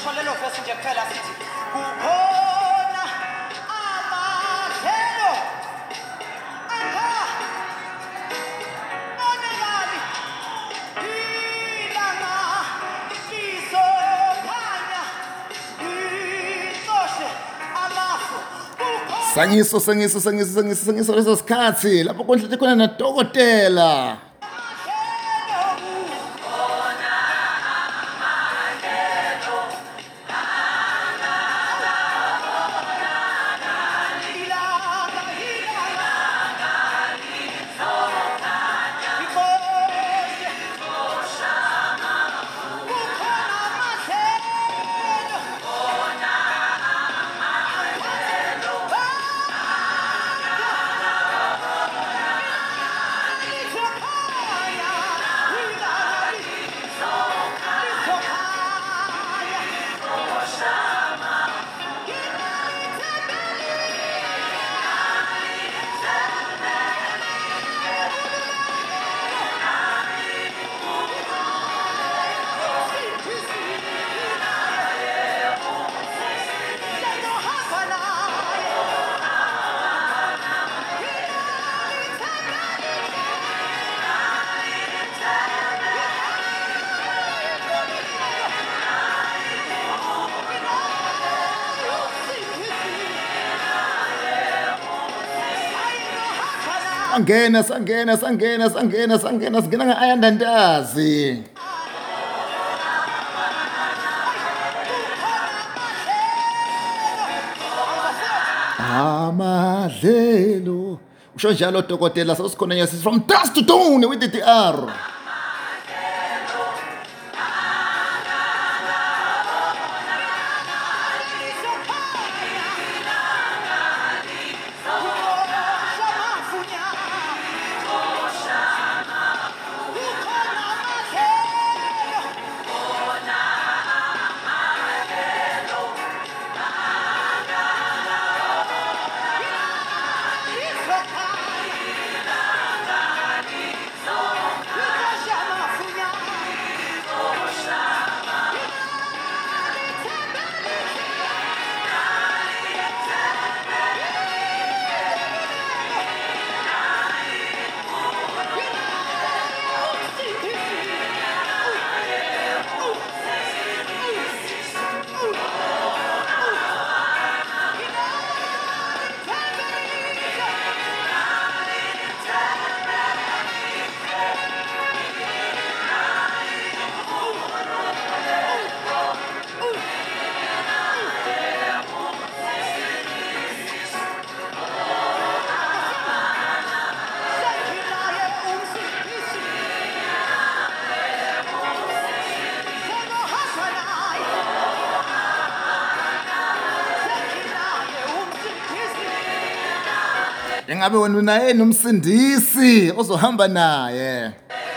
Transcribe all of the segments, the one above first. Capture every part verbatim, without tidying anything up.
sisho lelo verse nje kuphela sithi kukhona amahlelo akha onakali ilanga lizokhanya lihloshe amafu Sangiso sangiso sangiso sangiso sangiso leso sikhathi lapho konhle khona nadokotela. Sangena sangena sangena sangena sangena singena ngayandandazi. Amadlelo usho njalo dokotela sasikhona nje from dusk to dawn with the R. Engabe wena unaye nomsindisi ozohamba naye.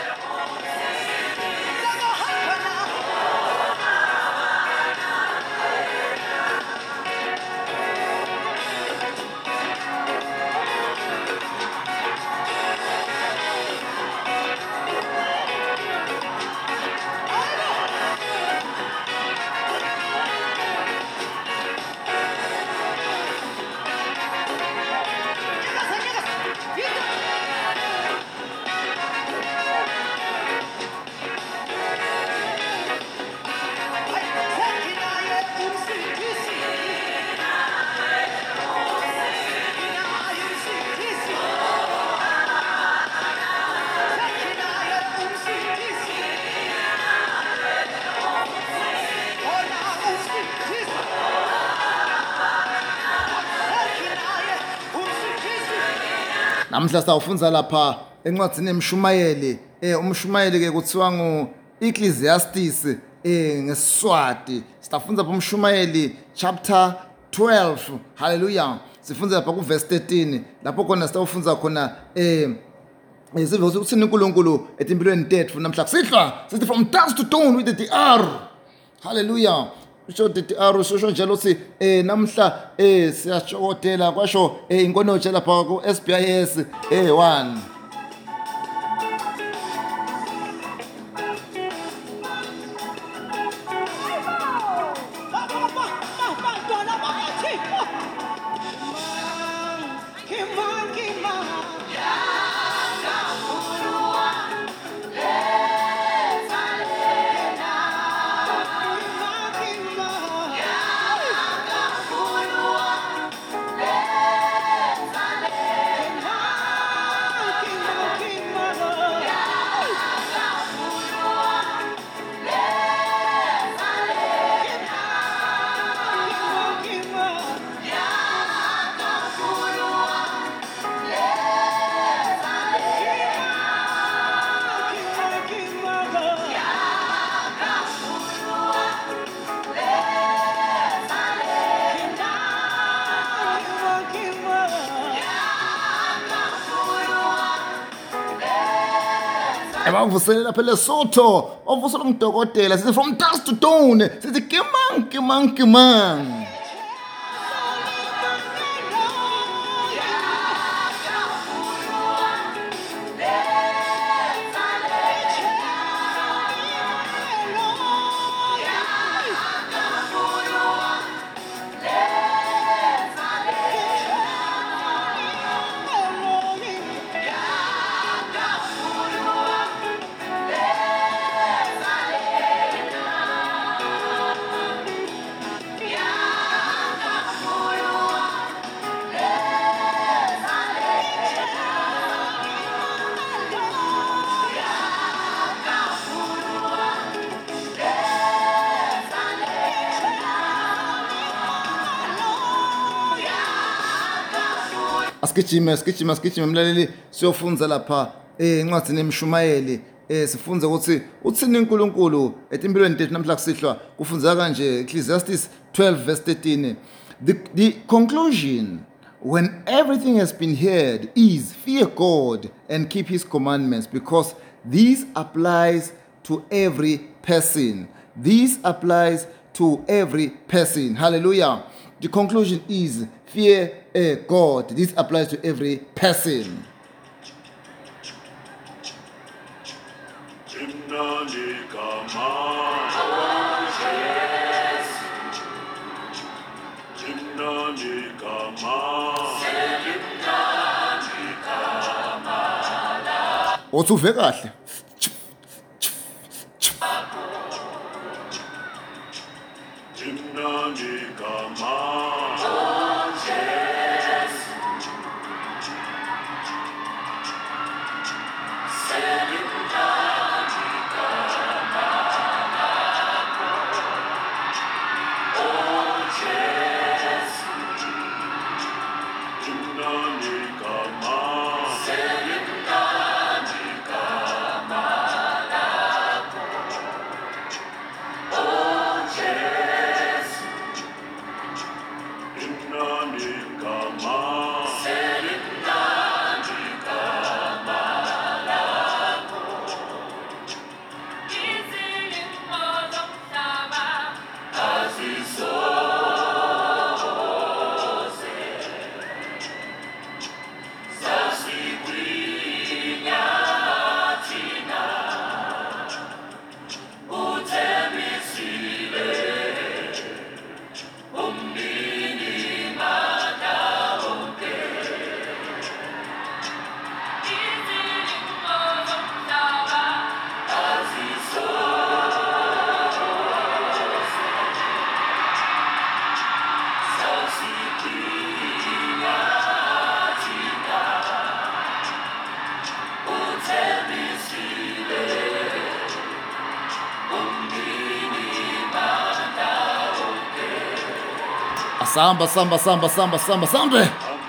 Namhla sawufunza lapha encwadzini emshumayeli eh umshumayeli ke kuthiwa ngo Ecclesiastes eh ngeSiswati sifunza lapha umshumayeli chapter twelve. Hallelujah. Sifunza lapha ku verse thirteen lapho khona sitawufunza khona eh isivo ukuthini uNkulunkulu etimpilweni tethu namhla kusihlwa sithi from dusk to dawn with the R. Hallelujah. Usho D R usho njalo si eh namhla eh siyachokotela kwasho eh inkonotshe lapha ku S B I S eh one. abavuselela phela Lesotho ovusela umdokotela sithi from dust to dawn sithi kimang kimang kimang. Asigijime sigijima sigijime mlaleli siyofunza lapha eh incwadi nemshumayeli eh sifunza ukuthi uthini uNkulunkulu etimpilweni tethu namhla kusihlwa kufunza kanje Ecclesiastes twelve verse thirteen. The, the conclusion when everything has been heard is fear God and keep his commandments, because this applies to every person. This applies to every person. Hallelujah. The conclusion is fear uh, God. This applies to every person. Othuve kahle. Samba, samba, samba, samba, samba, samba.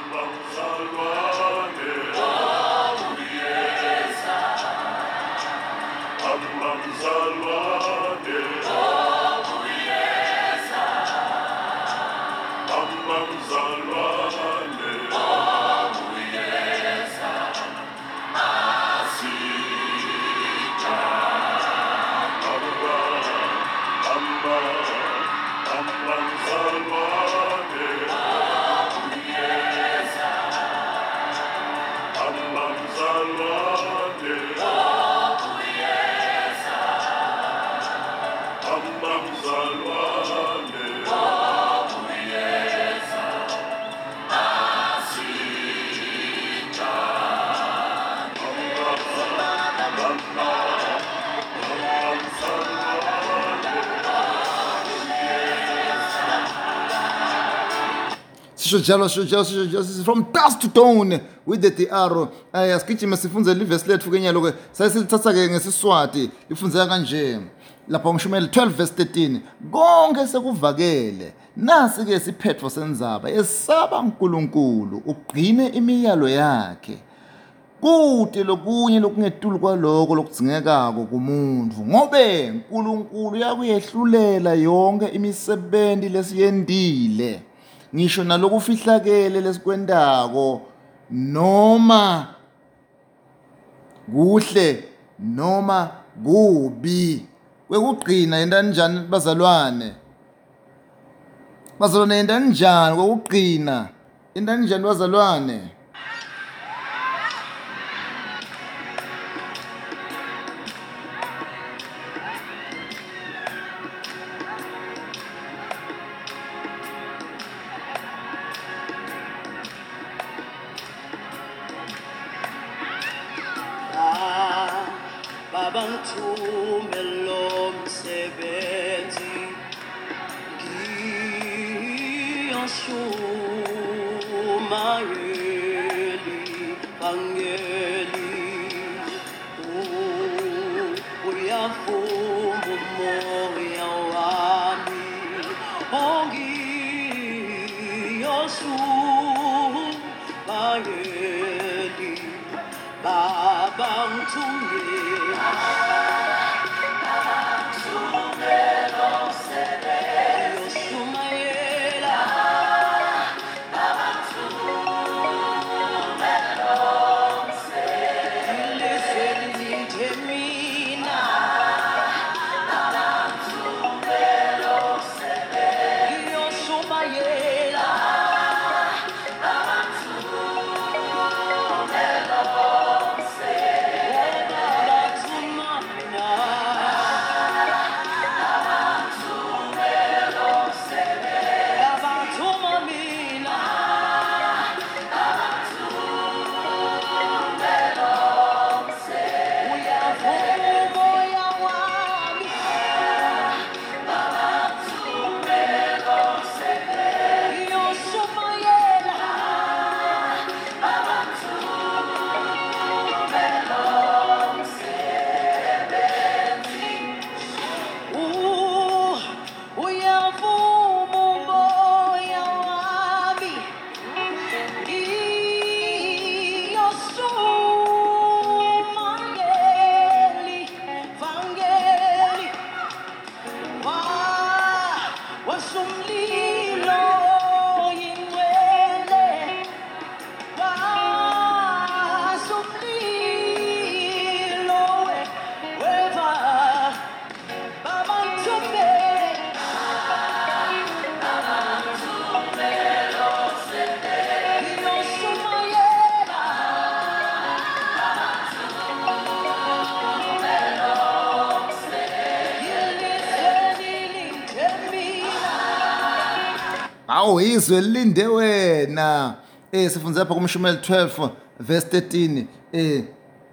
From dust to dawn with the arrow. Asigijima sifunze livesi lethu kenyalo ke sasilithatha ke ngesiswati lifunzeka kanje lapha ngishumayeli twelve verse thirteen. Konke sekuvakele nasi ke siphetho senzaba esaba uNkulunkulu ugcine imiyalo yakhe kude lokunye lokungetulu kwaloko lokudzingekako kumuntu ngobe uNkulunkulu uyakuyehlulela yonke imisebenzi lesiyendile ngisho nalokufihlakele lesikwendako noma kuhle noma kubi. Kwekugcina yenta njani bazalwane? Bazalwane yenta njani kwekugcina? Yenta njani bazalwane? babangithumela umsebenzi ngiyoshumayeli bangeli uyavuma umoya wami ongiyoshumayeli babangithumela Awu izwe linde wena. Eh sifundza lapha kuMshumayeli twelve verse thirteen. Eh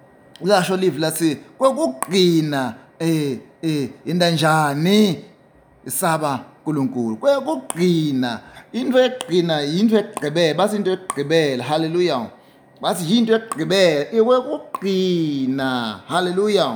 lasho live lathi kwekugcina eh eh inda njani isaba uNkulunkulu. Kwekugcina into egcina into egqibela, bathi into egqibela. Hallelujah. Bathi into egqibela ikwekugcina. Hallelujah.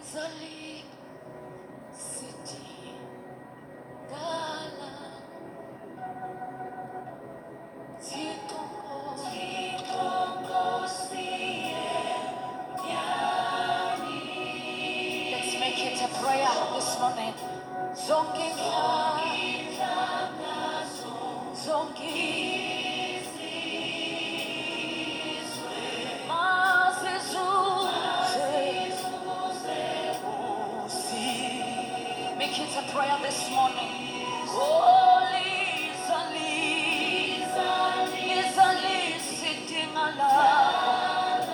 Make it a prayer this morning. Oh, Lisa, Lisa, Lisa, Lisa, sitting alive.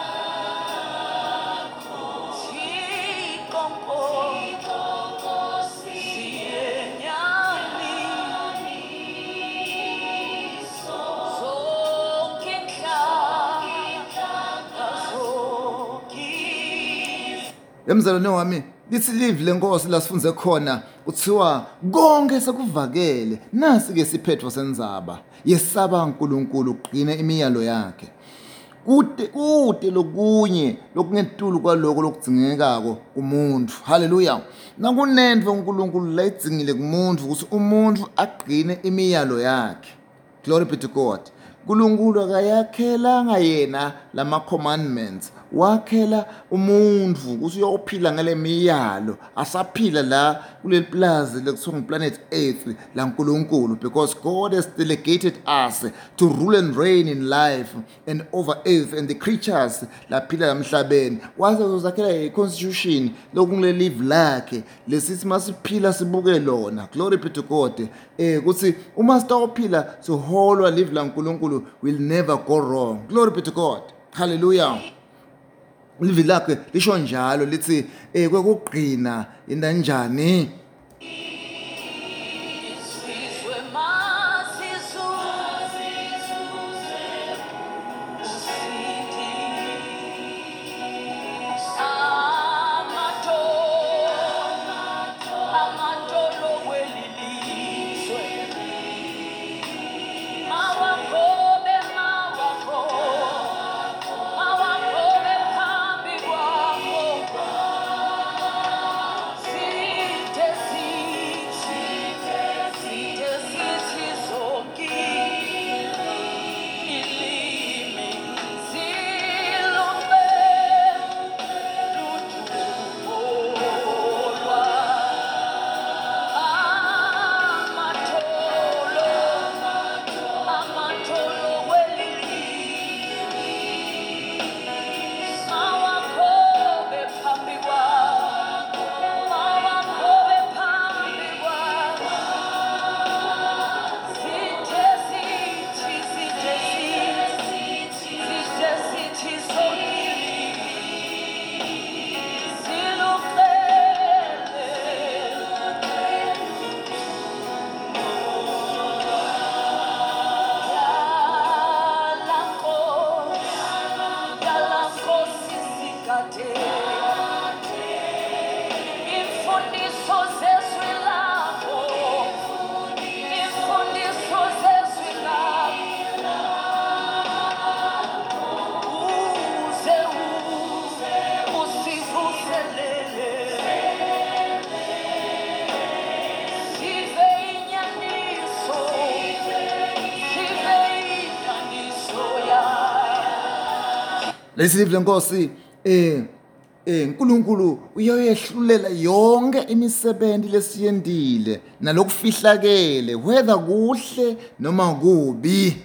Chikonko, Sienyani, Zokika, Zokis. Emzalwane wami lithi live lenkosi la sifunze khona uthiwa konke sekuvakele. Nasi ke siphetho senzaba yesaba uNkulunkulu ugcine imiyalo yakhe. Kude kude lokunye lokungetulu kwaloko lokudzingekako umuntu. Hallelujah. Nakunendwe uNkulunkulu la idzingile kumuntu ukuthi umuntu agcine imiyalo yakhe. Glory be to God. uNkulunkulu akayakhelanga yena lama commandments wakhela umuntu ukuthi uyophila ngale miyalo asaphila la kuleli plaza lekuthiwa ngiplanet Earth la nkulunkulu, because God has delegated us to rule and reign in life and over earth and the creatures laphila emhlabeni. Waze uzakhela i-constitution lokungile live lakhe lesithi masiphila sibuke lona. Glory be to God. Eh kuthi uma sitawuphila siholwa live la nkulunkulu will never go wrong. Glory be to God. Hallelujah. Livi lakhe lisho njalo lithi eh kwekugqina indanjani Isizwe masizwe usithi amatolo amatolo welilizwe mawakobe mawako mawakobe phambi kwakho sithe sithi sithe sithi zonke ilimi zilumbe ludumolwa amatolo amatolo welilimi mawakobe phambi kwakho mawakobe phambi kwakho sithe sithi sithe sithi sithe sithi sonke imfundiso zezwi lakho imfundiso zezwi lakho uze uze usivuselele sive inyaniso sive inyaniso ya lesivile Nkosi. Eh eh uNkulunkulu uyoyehlulela yonke imisebenzi lesiyendile nalokufihlakele whether kuhle noma kubi.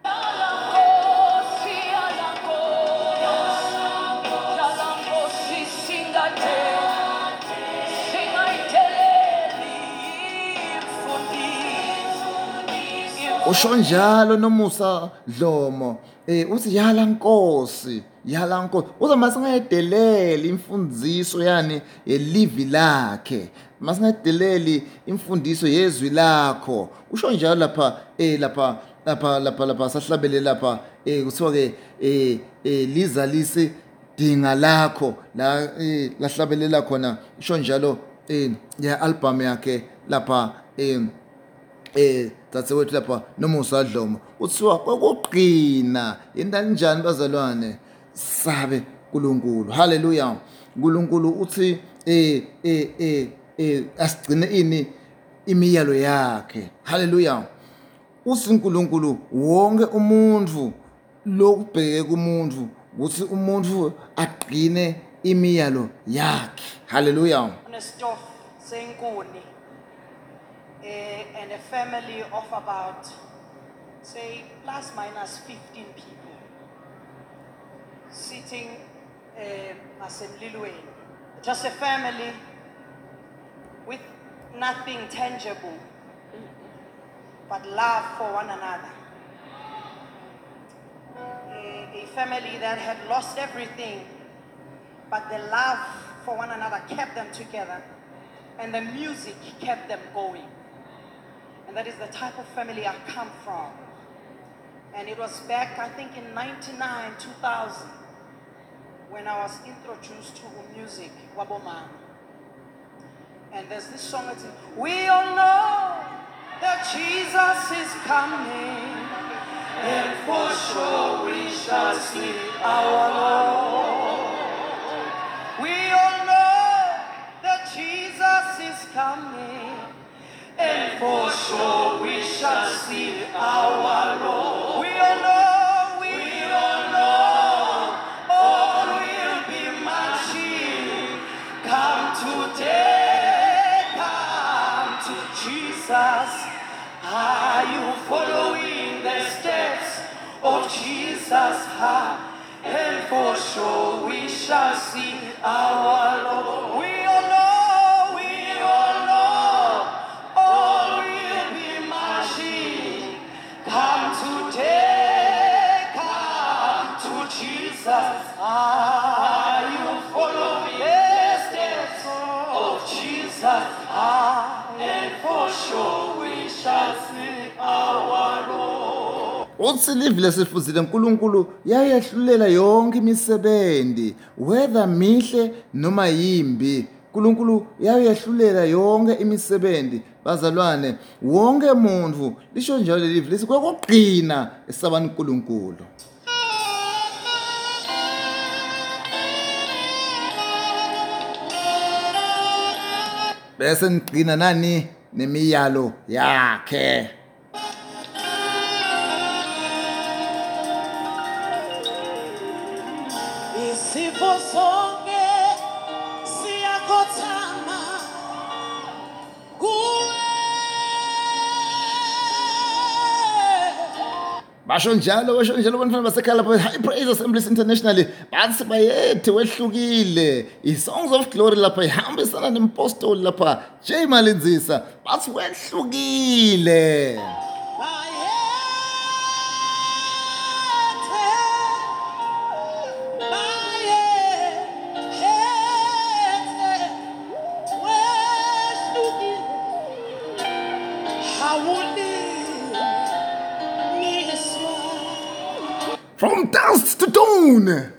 Usho njalo noMusa Dlomo eh uthi yala Nkosi yala Nkosi uze masingayideleli imfundiso yani elivi lakhe masingayideleli imfundiso yezwi lakho. Usho njalo lapha eh lapha lapha lapha lapha sahlabele lapha eh kuthiwa ke eh lizalise dinga lakho la eh lahlabelela khona. Usho njalo eh ya album yakhe lapha eh eh tatewethu lapha noMusa Dlomo uthiwa kwekugqina indanjani bazalwane sabe uNkulunkulu. Hallelujah. uNkulunkulu uthi eh eh eh eh asigcine ini imiyalo yakhe. Hallelujah. uSinkulunkulu wonke umuntu lokubheke kumuntu ukuthi umuntu aqine imiyalo yakhe. Hallelujah. Nesitof senkuni eh, and a family of about, say, plus minus fifteen people sitting uh, asemlilweni. Just a family with nothing tangible but love for one another. A, a family that had lost everything, but the love for one another kept them together, and the music kept them going. And that is the type of family I come from. And it was back, I think, in ninety-nine, two thousand, when I was introduced to music, Wabomana. And there's this song that says, we all know that Jesus is coming, and for sure we shall see our Lord. We all know that Jesus is coming, and for sure we shall see our Lord. We all know, we all know Jesus? Are you following the steps of Jesus? Ah, and for sure we shall see our Lord. We all know, we all know, all will be marching. Come today, come to Jesus. Are you following the steps of Jesus? Ah, and for sure we shall see our Lord. uthi livile sifuzile uNkulunkulu yayehlulela yonke imisebenzi whether mihle noma yimbi. uNkulunkulu yayehlulela yonke imisebenzi. Bazalwane, wonke umuntu lisho njalo livile lithi kwakugcina esabani uNkulunkulu. Bese ngigcina nani nemiyalo yakhe. Isifo sonke siyakhothama kuwe. Basho njalo basho njalo bantwana basekhaya lapho High Praise Assemblies International bathi bayethe wehlukile i-Songs of Glory lapha ihambisana nempostoli lapha J Malinzisa bathi wehlukile. From dust to dawn.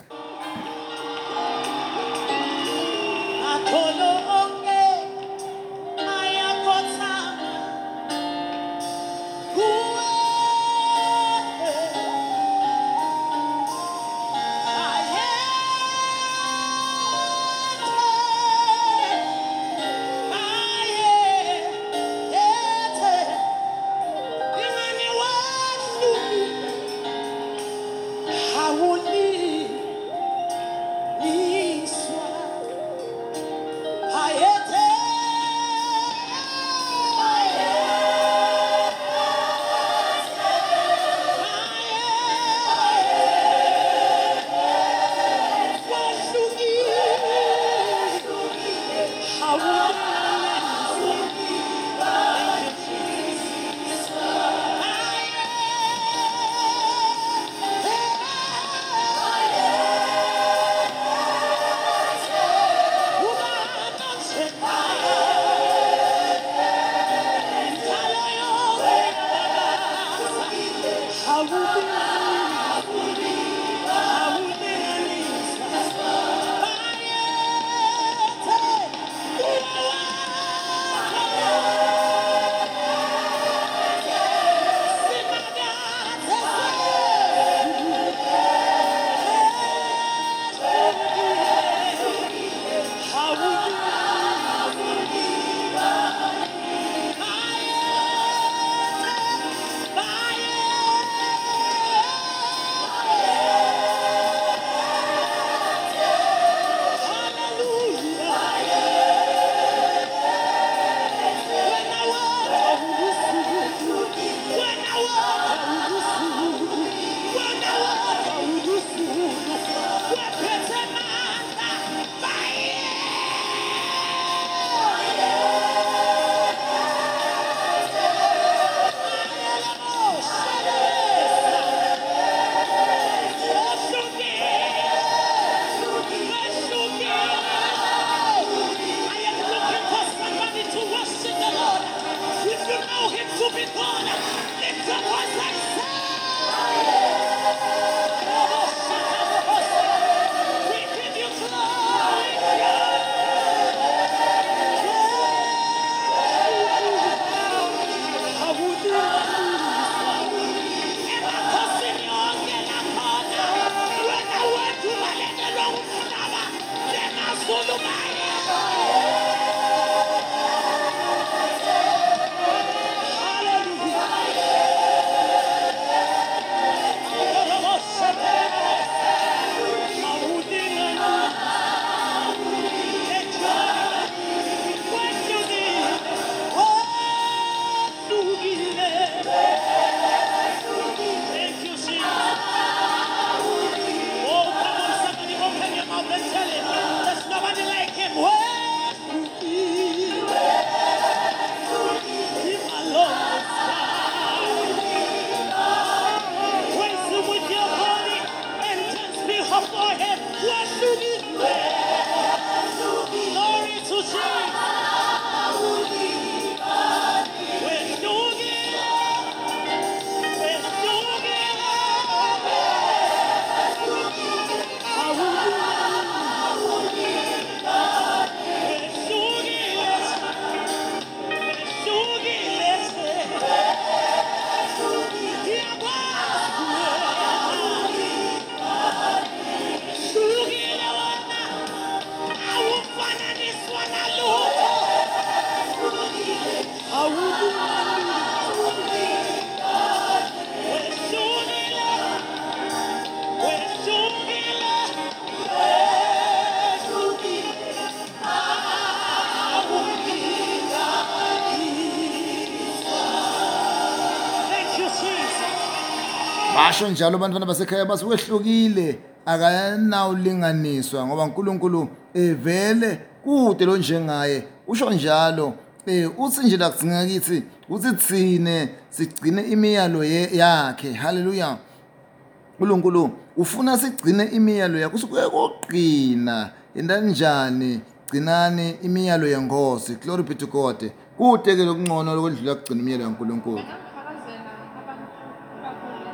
Asho njalo abantwana basekhaya basukwehlukile akanawulinganiswa ngoba uNkulunkulu evele kude lo njengaye usho njalo eh uthi nje la kudzinga kithi uthi thine sigcine imiyalo yakhe. Haleluya. uNkulunkulu ufuna sigcine imiyalo yakhe usuke koqina endanjani gcinani imiyalo yengosi. Glory be to God. Kude ke lokungcono lokudlula kugcina imiyalo kaNkulunkulu. Ngingafakazela abantu bakule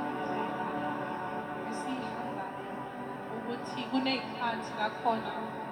esihambayo ukuthi kuney'khathi lakhona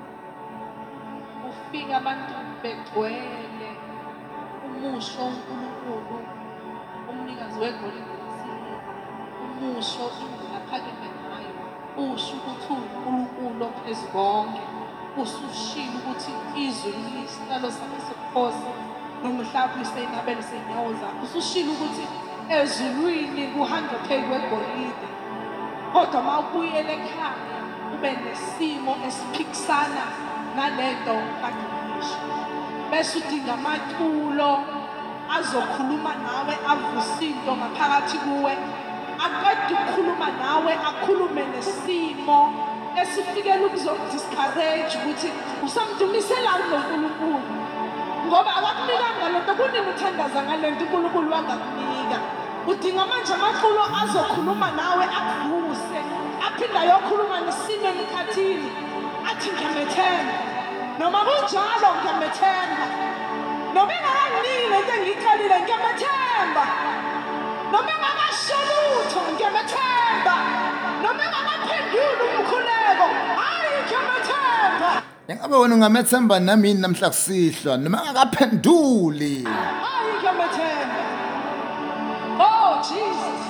ufika abantu begcwele umusho uNkulunkulu, umnikazi wegolide lesiliva, umusho indlela aphakeme ngayo, usho ukuthi uNkulunkulu ophezu konke, usushilo ukuthi izwi liyisihlalo sakhe sobukhosi nomhlaba useyinabele sey'nyawo zakho, usushilo ukuthi ezulwini kuhanjwa phezu kwegolide, kodwa uma ubuyele ekhaya ube nesimo esiphikisana nalento kade uyisho, bese udinga amaculo azokhuluma nawe avuse into ngaphakathi kuwe, aqeda ukukhuluma nawe akhulume nesimo esifikela ukuzodiscourage ukuthi usamdumiselani lo Nkulunkulu ngoba akakunikanga lento kunini uthandaza ngalento uNkulunkulu wangakunika. Udinga manje amaculo azokhuluma nawe akuvuse, aphinda yokhuluma nesimo emkhathini athi ngiyamethemba, noma kunjalo ngiyamethemba, noma engakanginiki lento engiyicalile ngiyamethemba, noma engakasho lutho ngiyamethemba, noma engakaphenduli umkhuleko hayi ngiyamethemba. Engabe wena ungamethemba nami namhla kusihlwa noma akaphenduli. Hayi ngiyamethemba. Oh Jesus.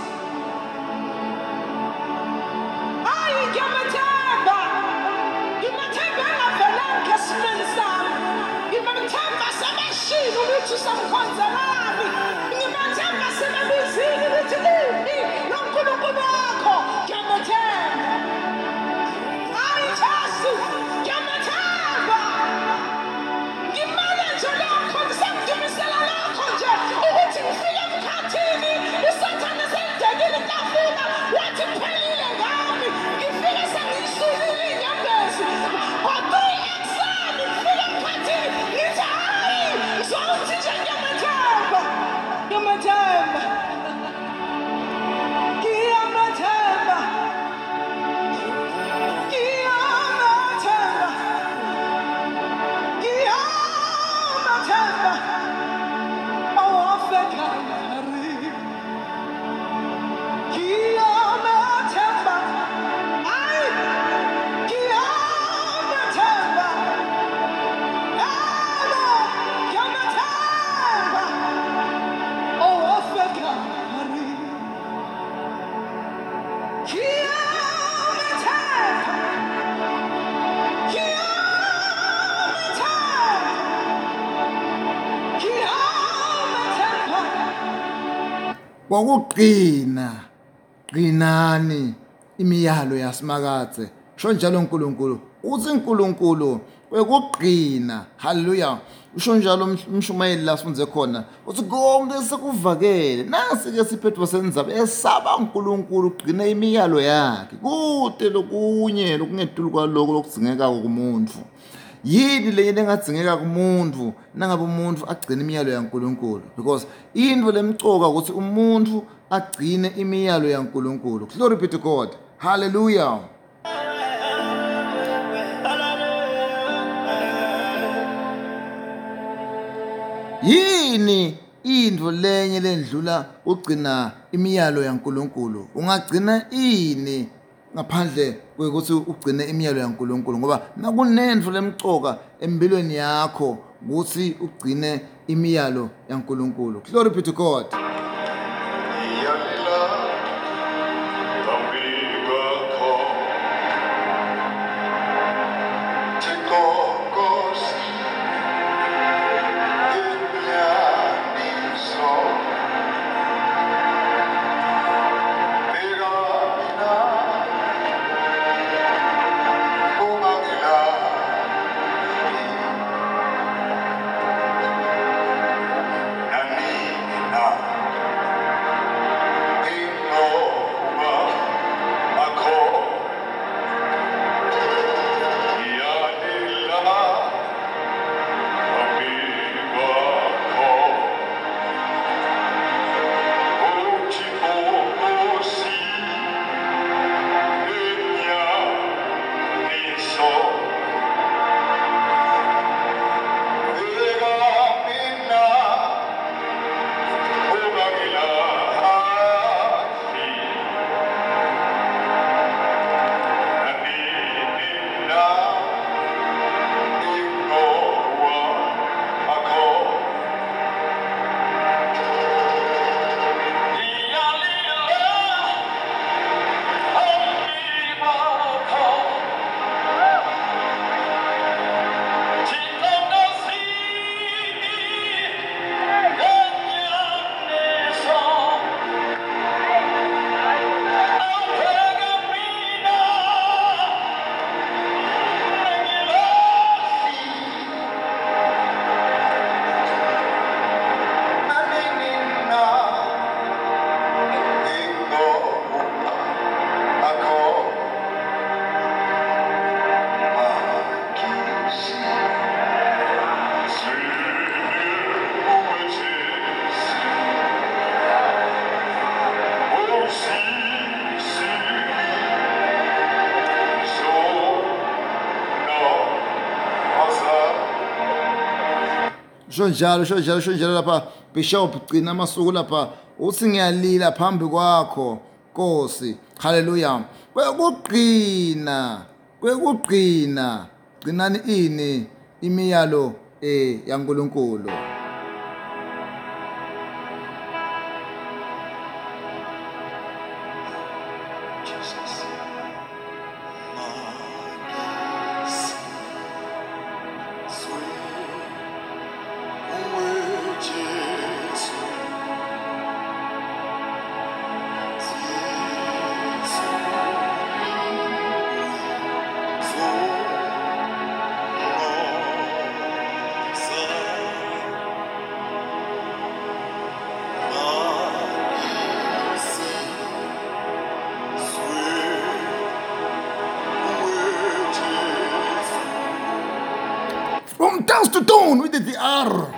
Hayi ngiyamethemba. Ngimethemba engavelanga esimeni sami. Ngimethemba sebeshilo ukuthi usamkhonzelani. Ngimethemba sebebizile ukuthi liphi lo Nkulunkulu wakho. Ngiyamethemba. Hayi Jesu. Ngiyamethemba. Ngimele nje lokho ngisamdumisela lokho nje ukuthi ngifike emkhathini isathane selidekile itafula wathi kuphelile ngami ngifike sengiyisulile inyembezi ngo-three ekuseni ngifike emkhathini ngithi hayi ngizouthi nje ngiyamethemba ngiyamethemba ngiyamethemba ngiyamethemba ngiyamethemba awafeka ngari ngiyamethemba hayi ngiyamethemba yebo ngiyamethemba awafeka ngari ngiyamethemba Kwakuqina qinani imiyalo yasimakathe sho njalo uNkulunkulu uthi uNkulunkulu kwekuqina. Haleluya. Usho njalo umshumayeli la sifunze khona uthi konke sekuvakele nasi ke siphethwe senzabe esaba uNkulunkulu ugcine imiyalo yakhe kude lokunye lokungedulu kwaloko lokudzingeka kumuntu. Yini le engadzingeka kumuntu nangabe umuntu agcine imiyalo yaNkulunkulu, because into lemcoka ukuthi umuntu agcine imiyalo yaNkulunkulu. Glory be to God. Hallelujah. Yini into lenye lendlula ugcina imiyalo yaNkulunkulu? Ungagcina ini ngaphandle kwekuthi ugcine imiyalo yaNkulunkulu? Ngoba nakunento lemcoka empilweni yakho ukuthi ugcine imiyalo yaNkulunkulu. Glory be to God. Nami na sho njalo sho njalo sho njalo lapha bishop gcina amasuku lapha uthi ngiyalila phambi kwakho Nkosi haleluya kwekuqina kwekuqina gcinani ini imiyalo eh yaNkulunkulu Jesus. From dance to dawn with the R.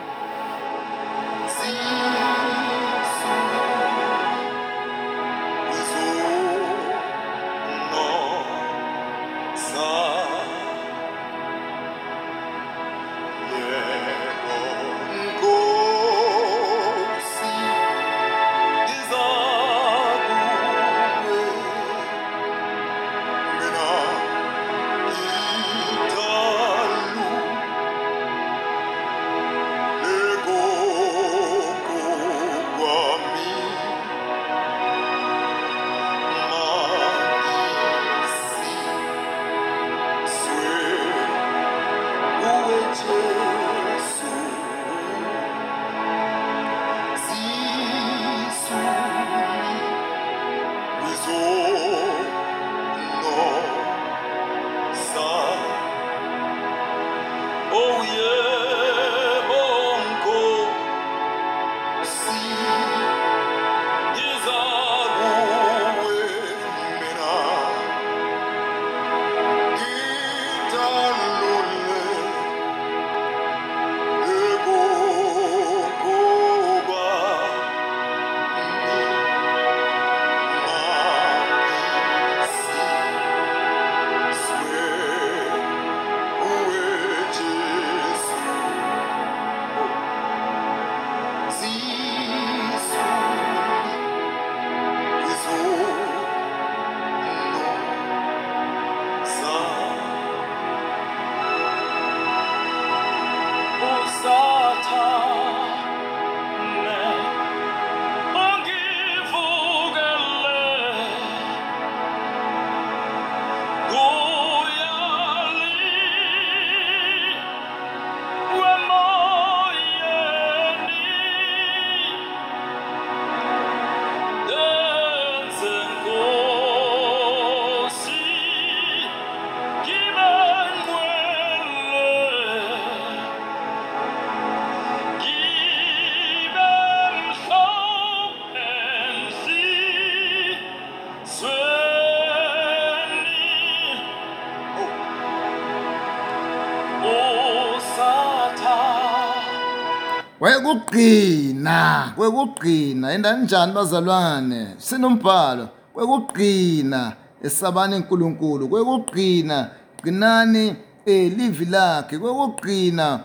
Kwekuqina kwekuqina endanjani bazalwane sinombhalo kwekuqina esabani uNkulunkulu kwekuqina qinani eh livi lakhe kwekuqina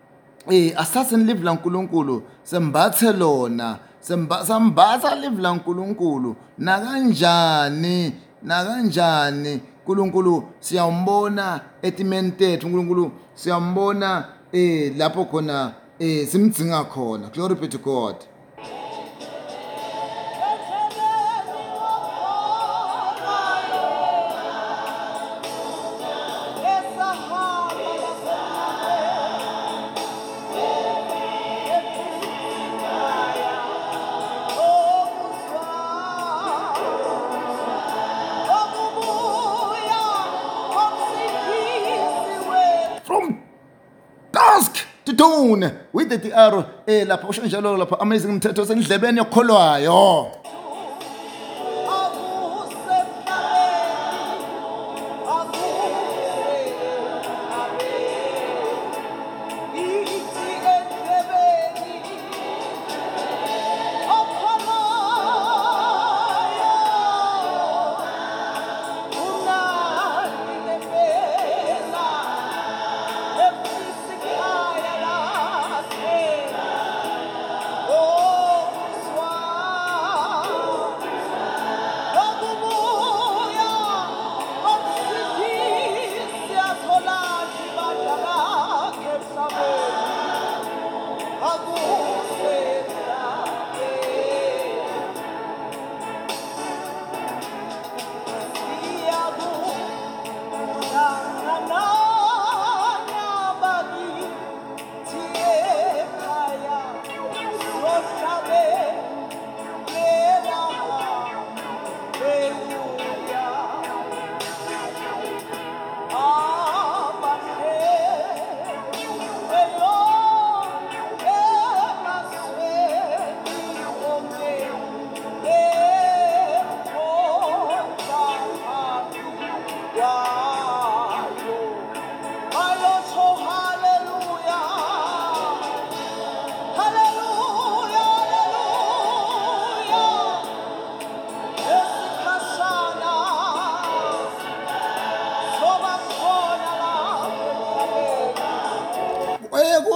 eh asatheni livi laNkulunkulu sembathe lona sembatha livi laNkulunkulu na kanjani na kanjani uNkulunkulu siyambona etimeni tethu uNkulunkulu siyambona eh lapho khona eh simdzinga khona. Glory be to God. From dusk to dawn with the arrow eh lapha usho njalo lapha amazing umthetho sendlebeni yokholwayo.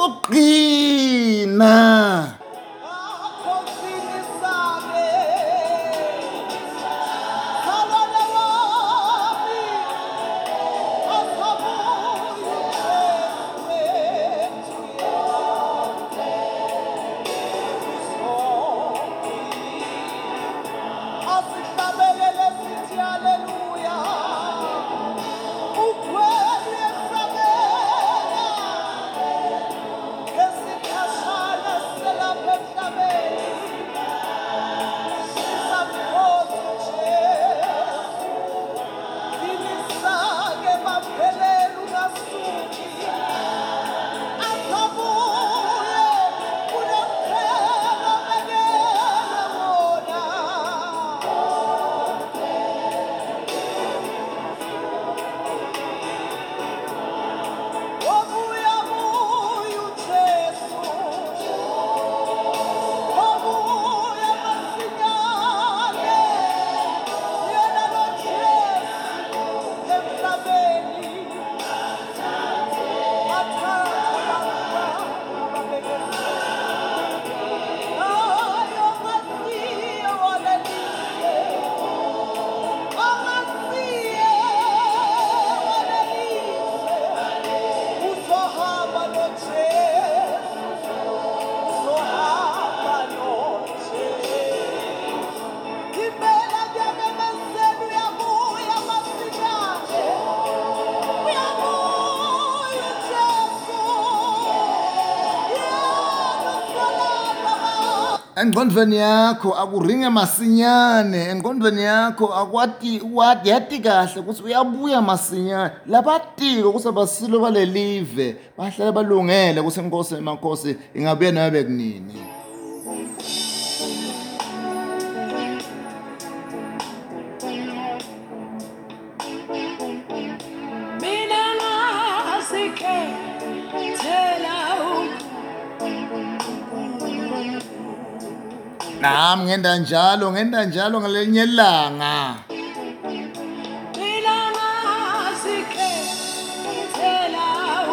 ukuqina. Engqondweni yakho akuringe masinyane, engqondweni yakho akwati wadi yati kahle ukuthi uyabuya masinyane. Labatiko ukuthi abasilo balelive bahlale balungele ukuthi inkosi emakhosi ingabuya nayo bekunini. Mina ngasike thela Nami ngenda njalo, ngenda njalo ngalenye ilanga. Mina ngasike thela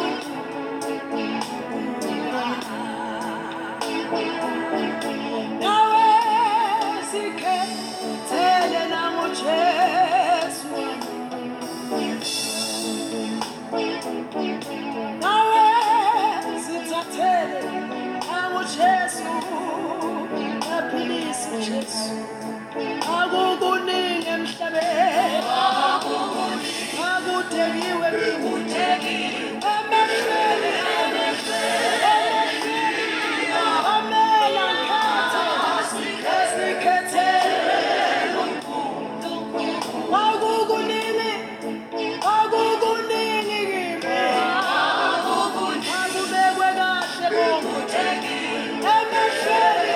nawe sike thele nangoJesu nawe sithathele nangoJesu Please, Jesu, akukuningi emhlabeni, akutekiwe emehlweni, amela nkatha, asikhethele, akukuningi, akukuningi kimi, akubekwe kahle bonke, emehlweni.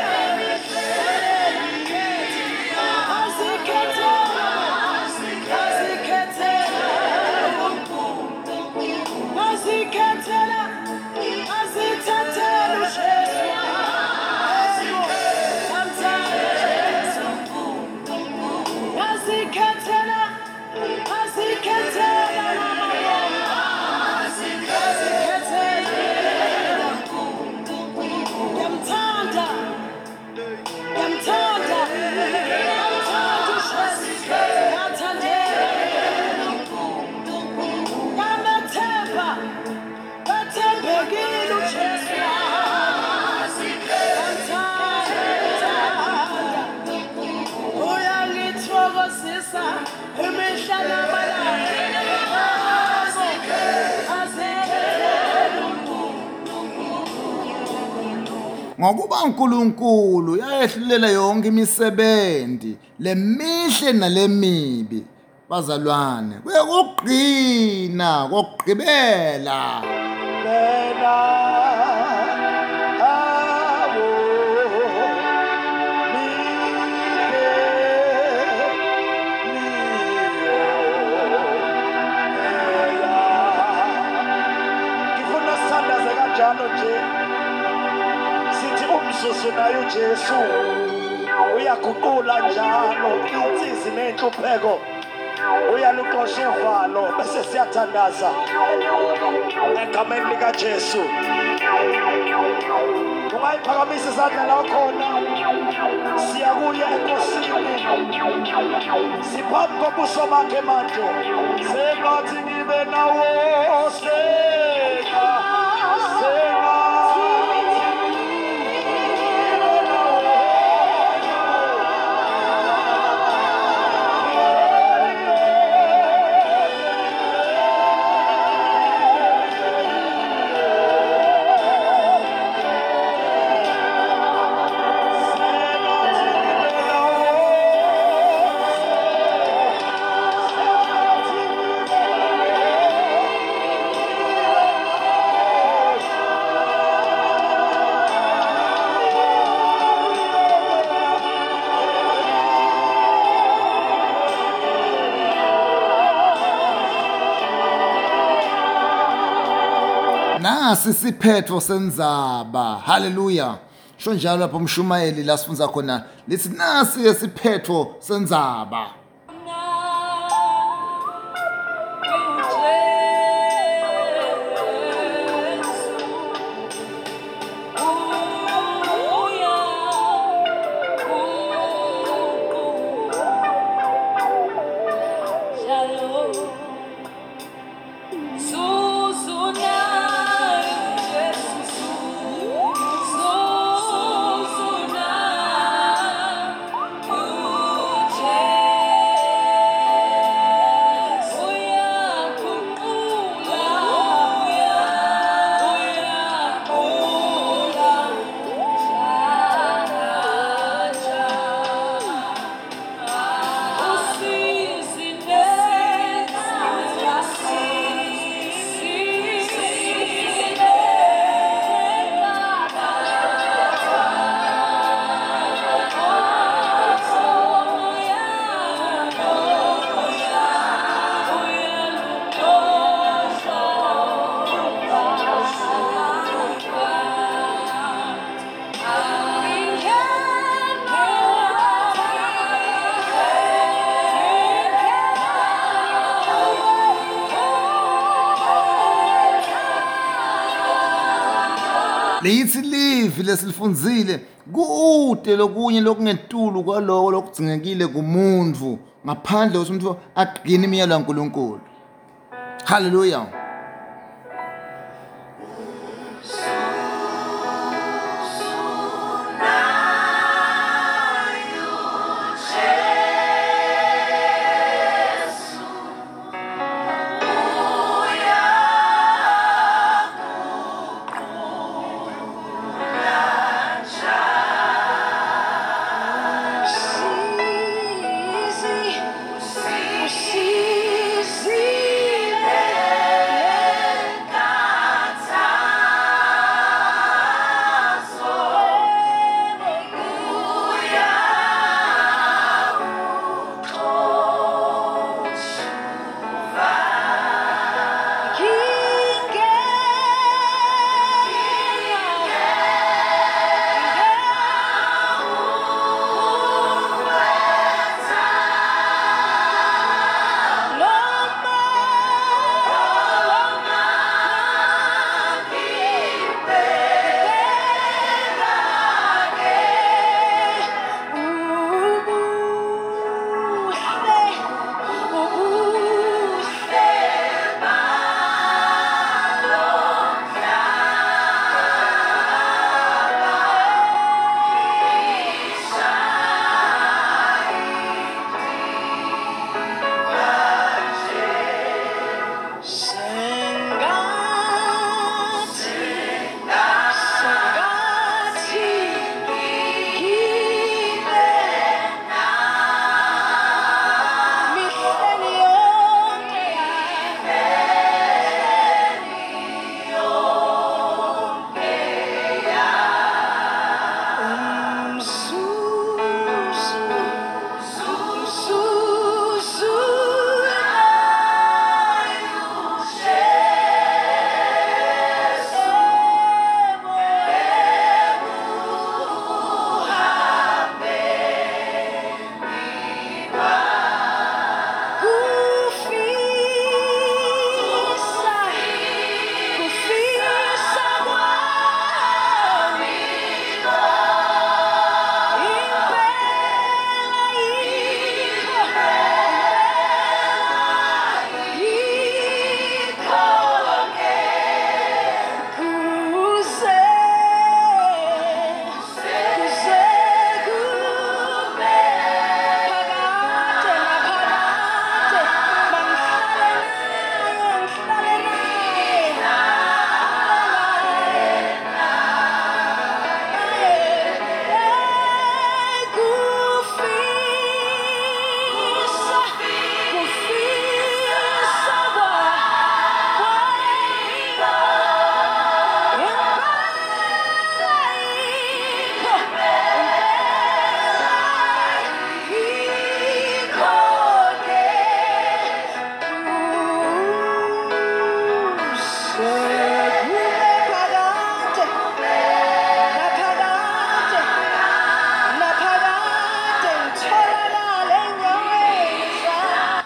Ngokuba uNkulunkulu yayehlulela yonke imisebenzi lemihle nalemibi bazalwane kuyaqina kokugqibela Lena awo ngifuna sithandaze kanjalo nje sithi umzuzu nayo uJesu uyaguqula njalo insizini nenhlupheko uyaluxosha uvalo bese siyathandaza egameni likaJesu. Ungayiphakamisa izandla la khona, siyakuya enkosini, siphambi kobuso bakhe manje, sengathi ngibe nawo seka seka nasi isiphetho senzaba. Haleluya. Sho njalo lapho umshumayeli la sifunza khona lithi nasi isiphetho senzaba. Lithi livi lesilifunzile kude lokunye lokungentulu kwaloko lokugcinekile kumuntu ngaphandle ukuthi umuntu agcine imiyalo kaNkulunkulu. Hallelujah. Usizi, usizi,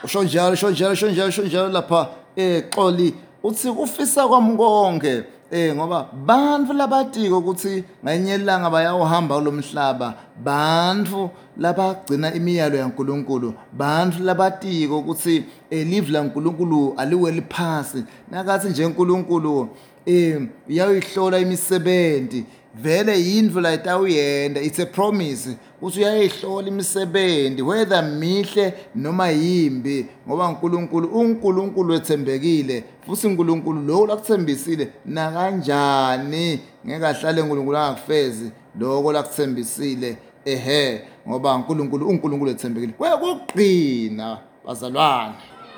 usho njalo usho njalo usho njalo usho njalo lapha eh xoli uthi ufisa kwami konke eh ngoba bantu labatiko ukuthi nganyelanga bayawuhamba kulomhlaba bantu labagcina imiyalo yaNkuluNkulu bantu labatiko ukuthi elive laNkuluNkulu aliweli phasi nakathi nje uNkuluNkulu eh uyayihlola imisebenzi vele yindlu la itawuyenda it's a promise ukuthi uyayihlola imisebenzi whether mihle noma yimbi ngoba uNkulunkulu uNkulunkulu ethembekile futhi uNkulunkulu lo lakuthembisile na kanjani ngeke ahlale uNkulunkulu angakufezi lokho lakuthembisile ehe ngoba uNkulunkulu uNkulunkulu ethembekile kwekugcina bazalwane.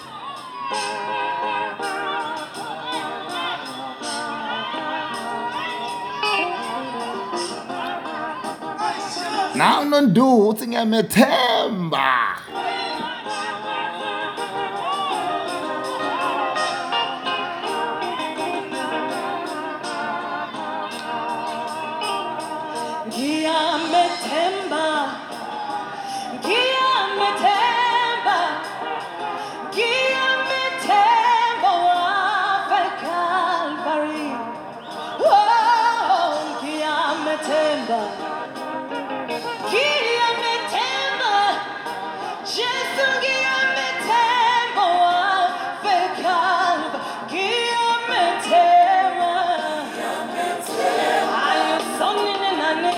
Now nondu uthi ngiyamethemba Ngiyamethemba, ngiyamethemba, ngiyamethemba wafe Calvary. Oh, ngiyamethemba, ngiyamethemba, Jesu ngiyamethemba wafe Calvary. Ngiyamethemba, ayusonini nani.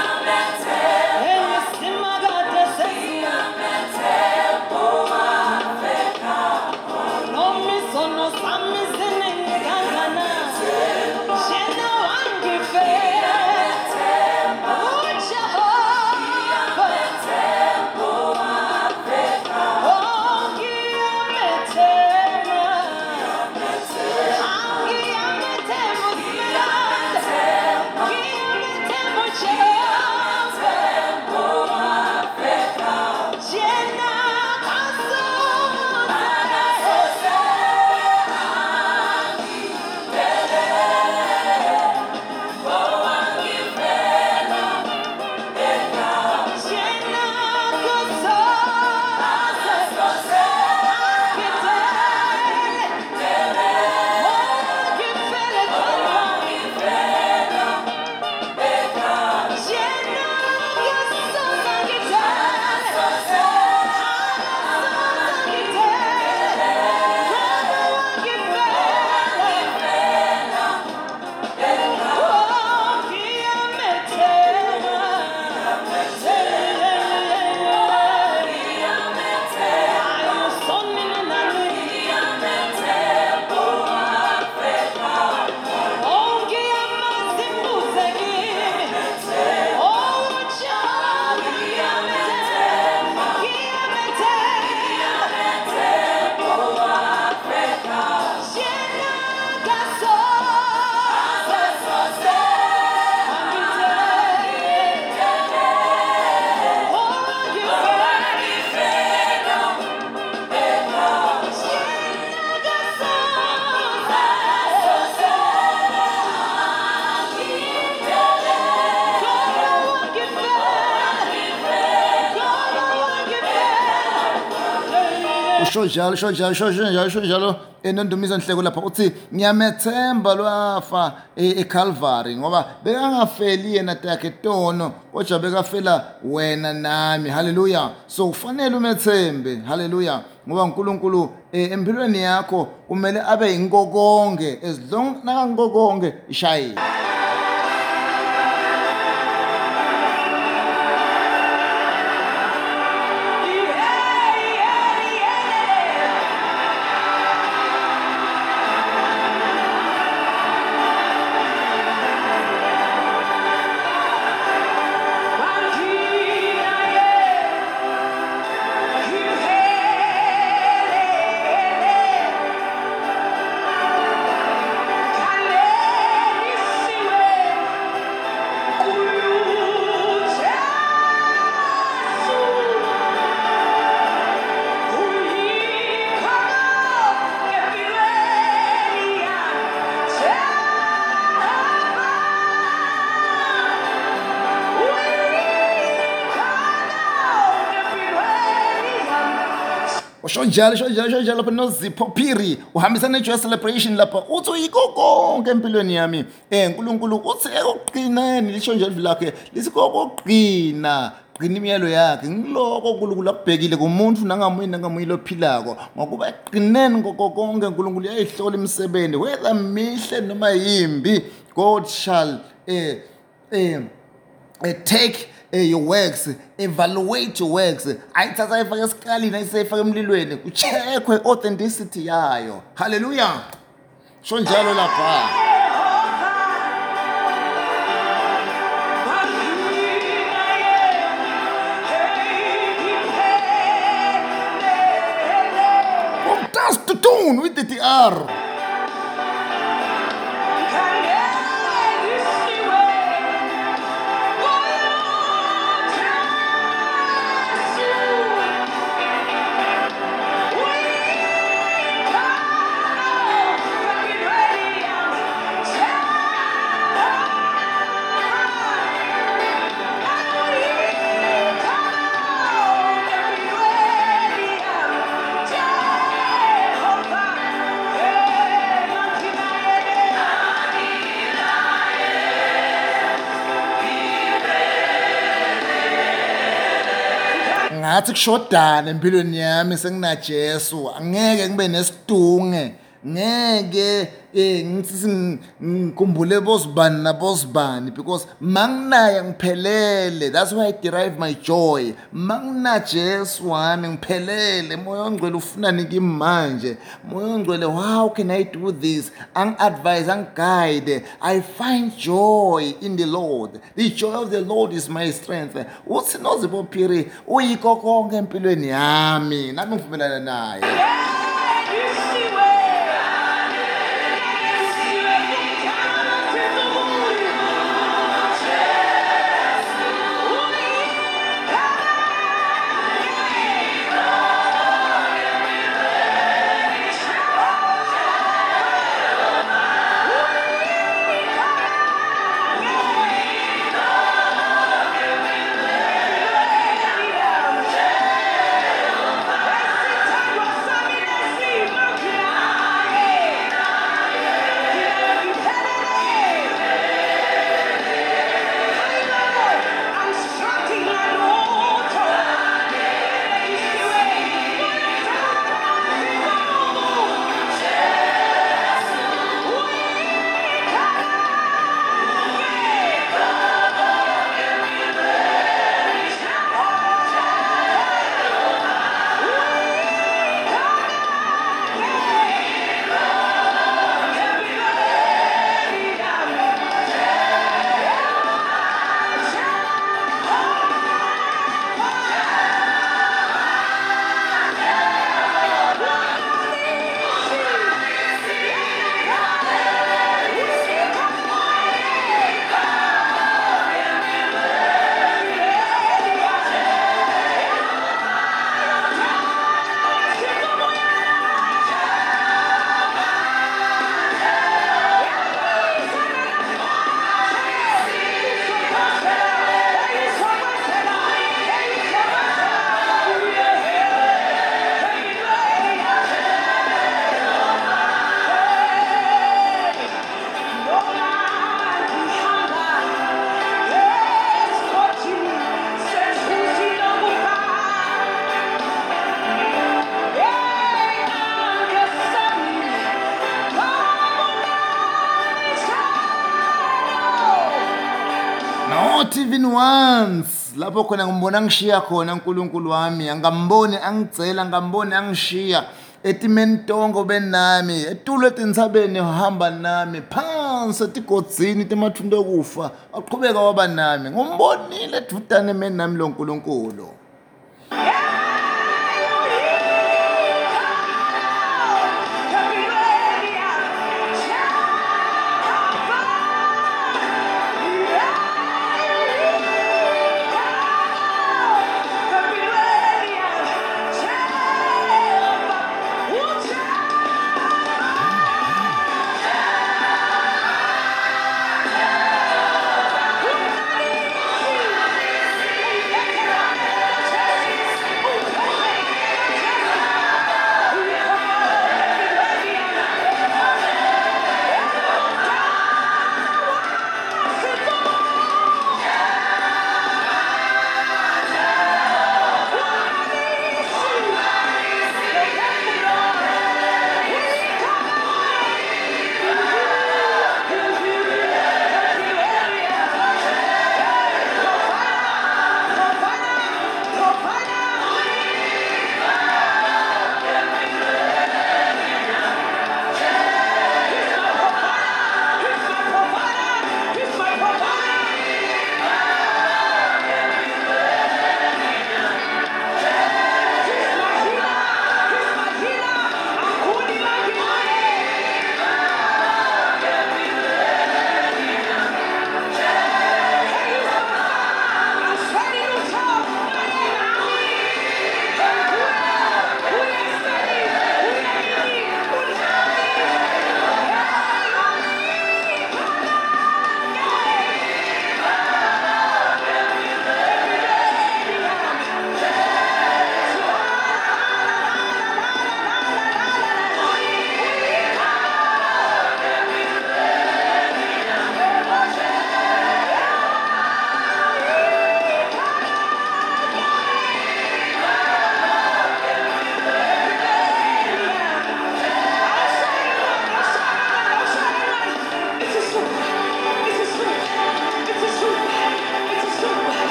usho njalo usho njalo usho njalo usho njalo enondumisa Nhleko lapha uthi ngiyamethemba lwafa eCalvary ngoba bekangafeli yena takhe tono kodwa bekafela wena nami haleluya so kufanele umethembe haleluya ngoba uNkulunkulu empilweni yakho kumele abe inkokonke as long nakankokonke ishayile. Kaleni usho njalo usho njalo usho njalo lapha noZipho Phiri uhambisa ne-joy celebration lapha uthi uyiko konke empilweni yami eh uNkulunkulu uthi ekoqineni lisho nje livile lakhe lisikho koqina qina imiyalo yakhe ngiloko uNkulunkulu akubhekile kumuntu nangamunye nangamunye lophilako ngokuba eqineni konke uNkulunkulu uyayihlola imisebenzi whether mihle noma yimbi. God shall eh eh Uh, take uh, your works, evaluate your works. Ayithatha ayifake esikalini ayisayifake emlilweni kucheckwe authenticity yayo. Hallelujah. Sho njalo lapha. From dust to tune with the T R. Ngathi kushodana empilweni yami senginaJesu angeke ngibe nesidunge ngeke eh ngithi ngikhumbule bosibani nabosibani because manginaye ngiphelele. That's why I derive my joy. ManginaJesu wami ngiphelele. Moya ongcwele ufunani kimi manje. Moya ongcwele, how can I do this? Ang advise, ang guide. I find joy in the Lord. The joy of the Lord is my strength. Uthi noZipho Phiri uyiko konke empilweni yami. Nami ngivumelana naye. Not even once. Lapho khona ngimbona ngishiya khona uNkulunkulu wami, angamboni angicela, angamboni angishiya. Ethi mentongo benami, etulo etintsabeni uhamba nami, phansi etigodzini temathunto okufa, aqhubeka waba nami. Ngombonile edvutane meni nami lo Nkulunkulu.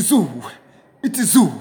zoo. It is zoo.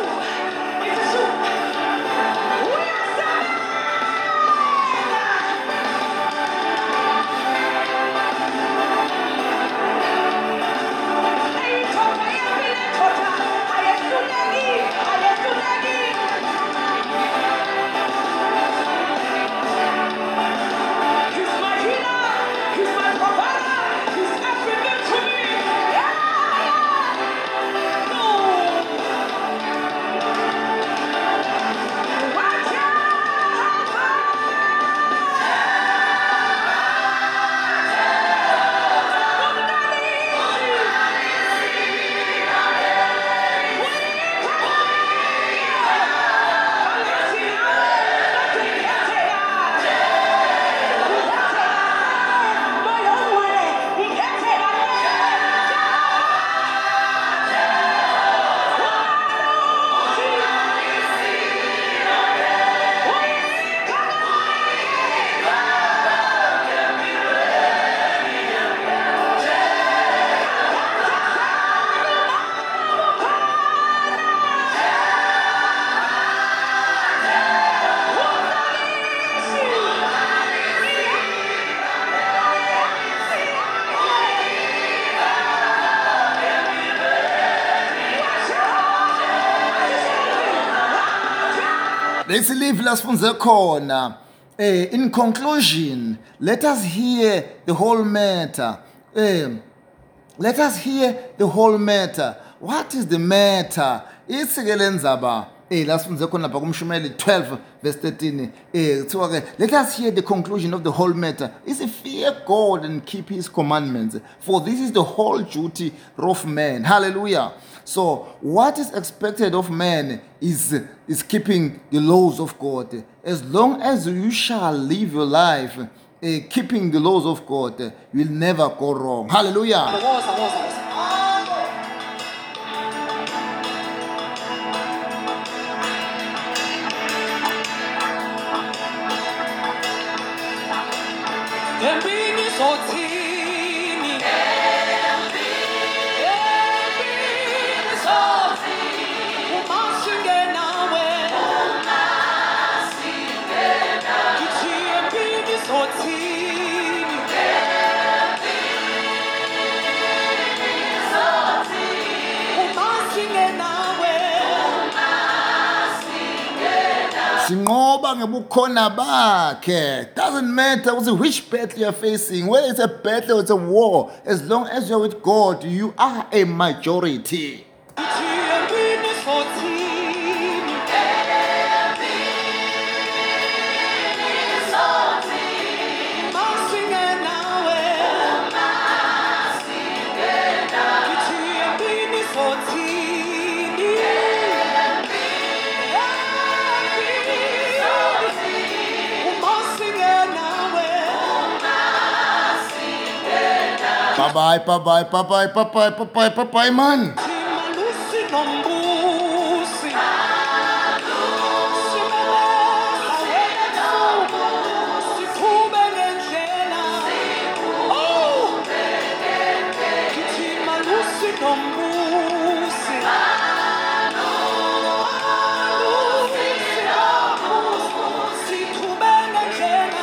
Let's leave lasifunze khona. Eh, in conclusion, let us hear the whole matter. Eh, let us hear the whole matter. What is the matter? Isikele ndzaba. Eh, lasifunze khona lapha kuMshumayeli twelve verse thirteen. Eh, kuthiwa ke, let us hear the conclusion of the whole matter. Is fear God and keep his commandments, for this is the whole duty of man. Hallelujah. So what is expected of man is, is keeping the laws of God. As long as you shall live your life uh, keeping the laws of God, uh, you will never go wrong. Hallelujah. Empini sothini, empini sothini, umasinge nawe, ithi empini sothini, umasinge nawe. Sinqoba ngebukhona bakhe. Doesn't matter which battle you are facing, whether it's a battle or it's a war, as long as you are with God, you are a majority. Ithi empini sothini, umasinge nawe, ithi empini sothini, umasinge nawe. Bye bye, bye bye, bye bye, bye bye, bye bye, bye bye, man. Simalusi nombusi, sikhube ngendlela. Oh, kithi malusi nombusi, sikhube ngendlela.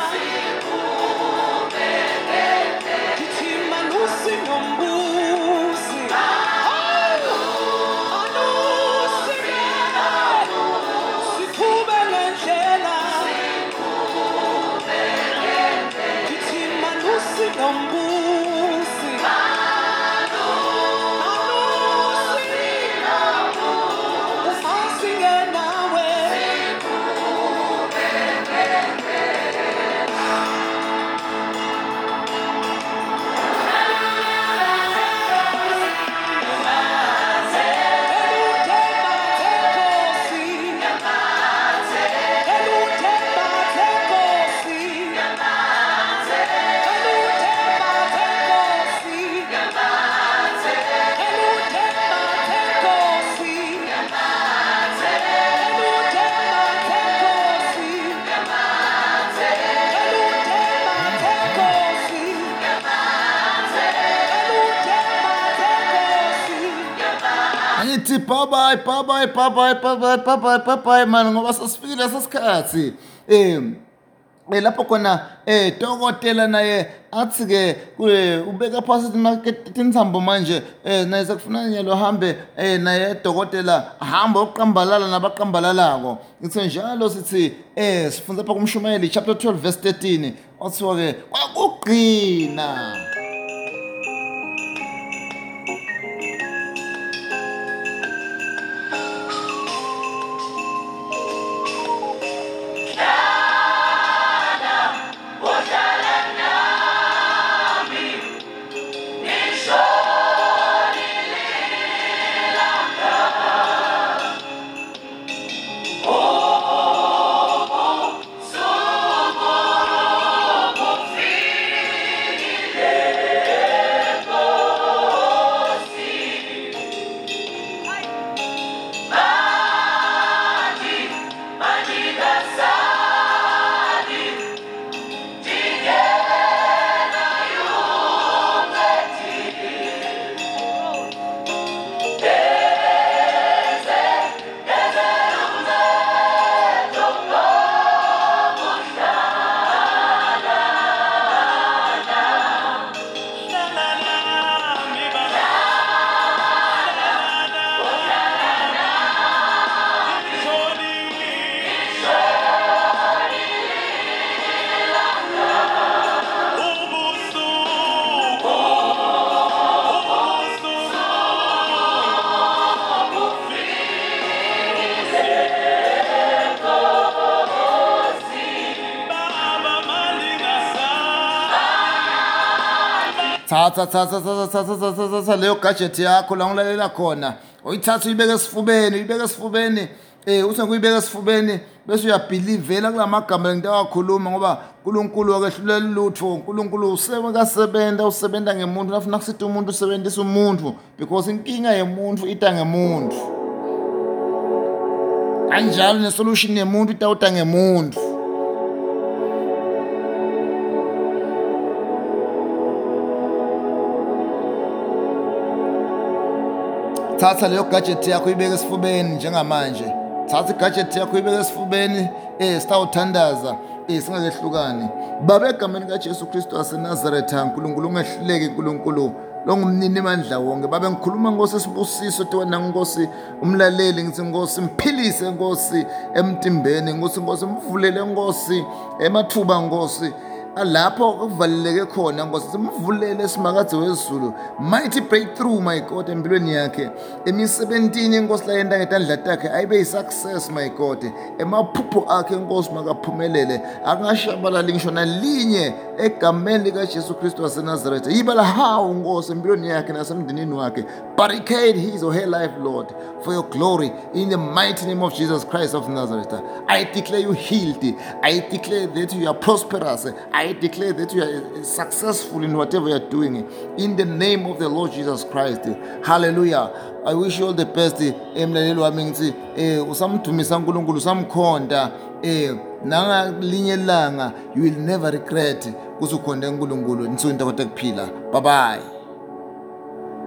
Kithi malusi nombusi. Oh, sithi bye bye bye bye bye bye bye bye bye bye bye bye man ngoba sesifikile lesikhathi eh Eh lapho khona eh dokotela naye athi ke ubeka phasi market intsambo manje eh naye sekufuna nyalo hambe eh naye dokotela hamba uqambalala nabaqambalalako ngithe njalo sithi eh sifunza lapha kumshumayeli chapter twelve verse thirteen othiwa ke kwakugqina thatha thatha thatha thatha thatha leyo gadget yakho la ngilalela khona uyithatha uyibeke esifubeni uyibeke esifubeni eh uthi ngikuyibeka esifubeni bese uyabelievela kulamagama ngento akakhuluma ngoba uNkulunkulu akehlulela lutho uNkulunkulu usebenzeka usebenza ngemuntu nafuna kusithi umuntu usebenzisa umuntu because inkinga yemuntu ita ngemuntu kanjalo nesolution yemuntu itawuta ngemuntu thatha leyo gadget yakho uyibeke esifubeni njengamanje thatha igadget yakho uyibeke esifubeni eh sitawuthandaza eh singakehlukani babe egameni kaJesu Kristu waseNazaretha uNkulunkulu ungehluleke uNkulunkulu lo ngumnini mandla wonke babe ngikhuluma Nkosi Sibusiso twana Nkosi umlaleli ngithi Nkosi mphilise Nkosi emtimbeni Nkosi Nkosi mvulele Nkosi emathuba Nkosi alapho kuvaleleke khona Nkosi simvulele esimakadze wezulu mighty breakthrough my God empilweni yakhe emisebentini Nkosi la yenda ngetandla takhe ayibe success my God emaphupho akhe Nkosi makaphumelele akangashabalali ngisho nalinye egameni lika Jesu Kristu waseNazaretha yibala how Nkosi empilweni yakhe nasemndinini wakhe barricade his or her life Lord for your glory in the mighty name of Jesus Christ of Nazareth. I declare you healed. I declare that you are prosperous. I declare that you are successful in whatever you are doing in the name of the Lord Jesus Christ. Hallelujah. I wish you all the best. Emlaleli wami ngithi eh usamdumisa uNkulunkulu usamkhonda eh nanga linye langa you will never regret kusukhonda uNkulunkulu nisuku into kodwa kuphila. Bye bye.